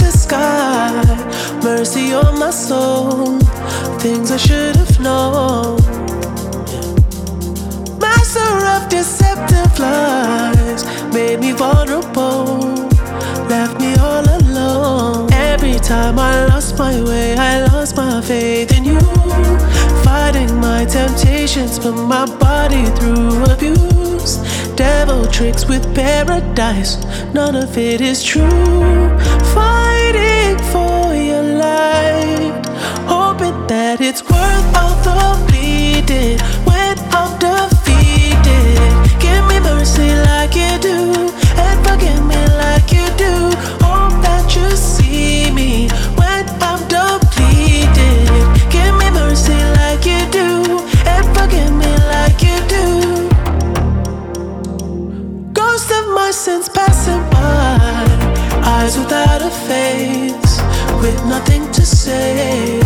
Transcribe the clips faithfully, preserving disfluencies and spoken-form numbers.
the sky. Mercy on my soul, things I should have known. Master of deceptive lies made me vulnerable, left me all alone. Every time I lost my way, I lost my faith in you. Fighting my temptations, put my body through abuse. Devil tricks with paradise, none of it is true. Fighting for your light, hoping that it's worth all the bleeding. When I'm defeated, give me mercy like you do, and forgive me like you do. Hope that you see me when I'm depleted. Give me mercy like you do, and forgive me like you do. Ghost of my sins passing by, eyes without a face, with nothing to say.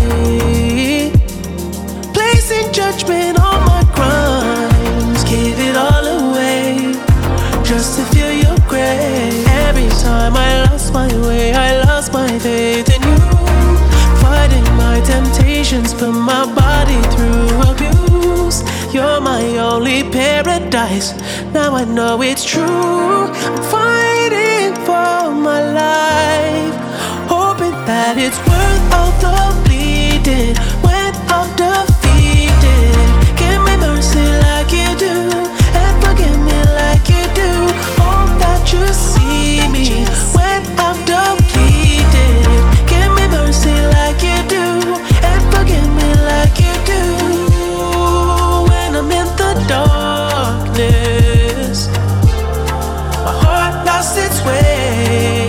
Placing judgment on my crimes, give it all away, just to feel your grace. Every time I lost my way, I lost my faith in you. Fighting my temptations, put my body through abuse. You're my only paradise, now I know it's true. I'm fighting for my life, hoping that it's worth all the bleeding. When I'm defeated, give me mercy like you do, and forgive me like you do. Hope that you see me when I'm depleted. Give me mercy like you do, and forgive me like you do. When I'm in the darkness, my heart lost its way,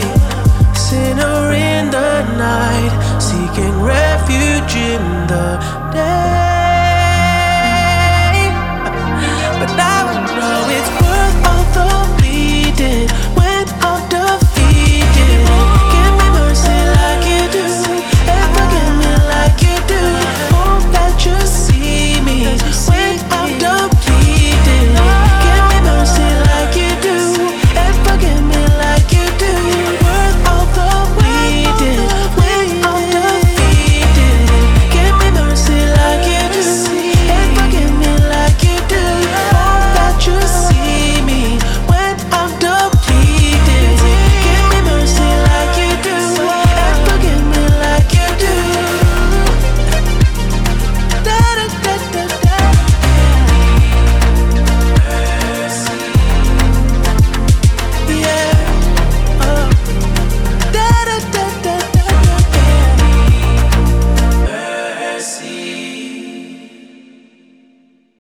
sinner in the night, seeking refuge in the day.